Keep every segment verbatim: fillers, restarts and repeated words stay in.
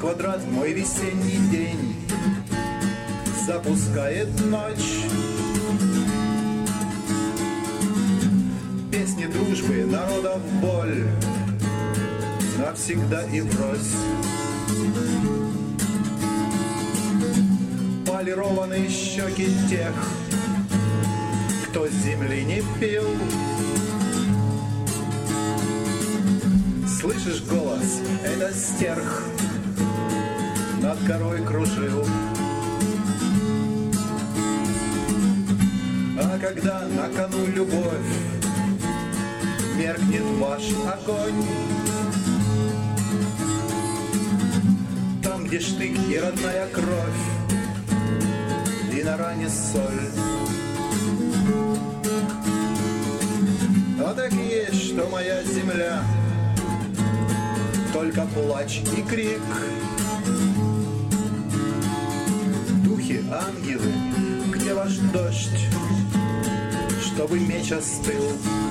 квадрат, мой весенний день запускает ночь. Песни дружбы, народов боль навсегда и врозь. Полированные щеки тех, кто с земли не пил. Слышишь голос, это стерх над горой кружил. А когда на кону любовь, меркнет ваш огонь, там, где штык и родная кровь, и на ране соль. А так и есть, что моя земля только плач и крик. Духи, ангелы, где ваш дождь, чтобы меч остыл?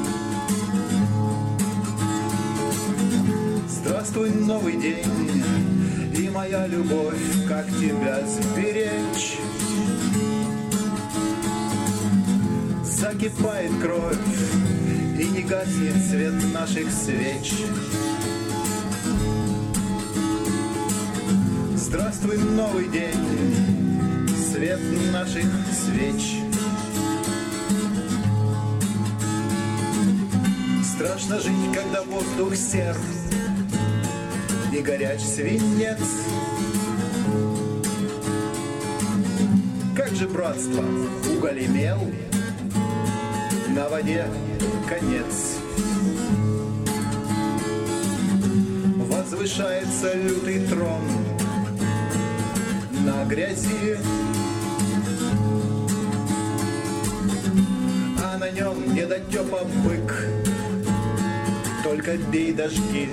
Здравствуй, новый день, и моя любовь, как тебя сберечь? Закипает кровь, и не гаснет свет наших свеч. Здравствуй, новый день, свет наших свеч. Страшно жить, когда воздух сер и горяч свинец. Как же братство, уголь и мел, на воде конец. Возвышается лютый трон на грязи, а на нем недотепа бык, только бей дожди.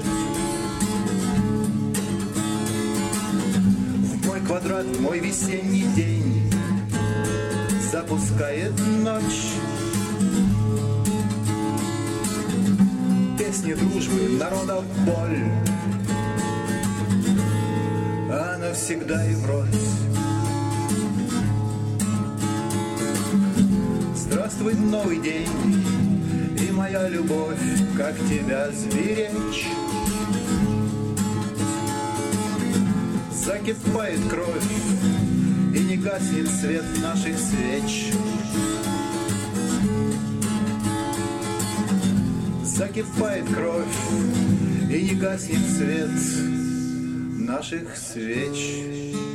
В мой квадрат, мой весенний день запускает ночь. Песни дружбы, народов боль, а навсегда и врозь. Здравствуй, новый день, и моя любовь, как тебя сберечь? Закипает кровь, и не гаснет свет наших свеч. Закипает кровь, и не гаснет свет наших свеч.